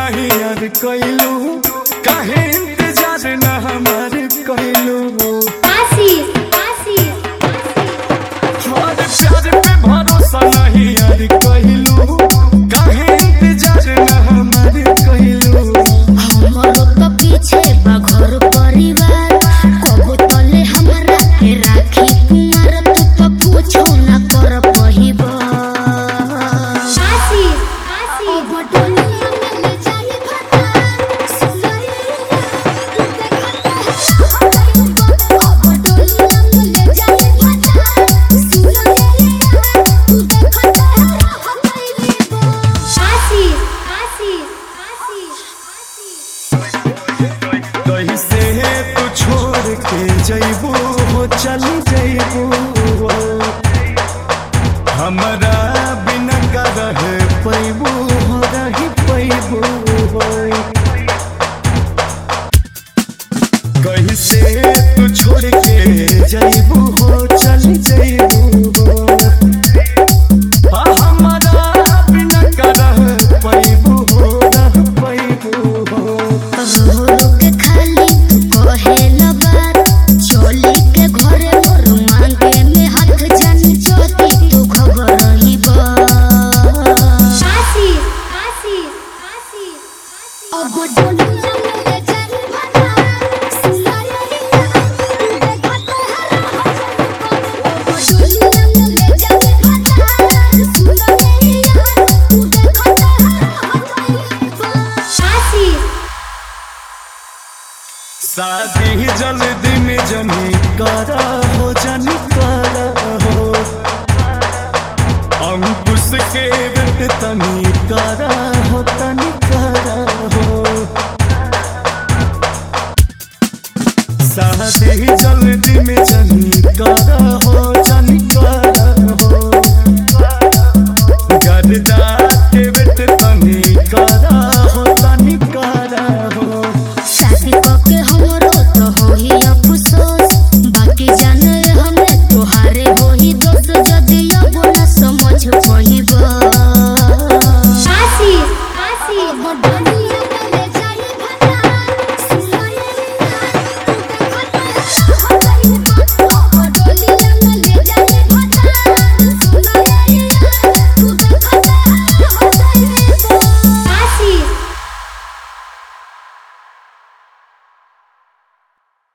नहीं याद कैलू काहे इंतजार न हमार कैलू प्यार पे भरोसा नहीं याद कैलू काहे इंतजार न हमार कैलू हमरो तो पीछे बा घर परिवार कबो तले हमरा के राखी कुमार तू तो पूछो ना कर पहिबा जैबू हो चल जैबू हमरा बिना का रह पैबू हो रही पैबू कहीं से तू छोड़ के जैबू हो चल जैबू हमरा बिना का रह पैबू हो रह पैबू शादी जल्दी में जनी करा हो जनी करा हो अंकुश के बेट तनी करा हो तनी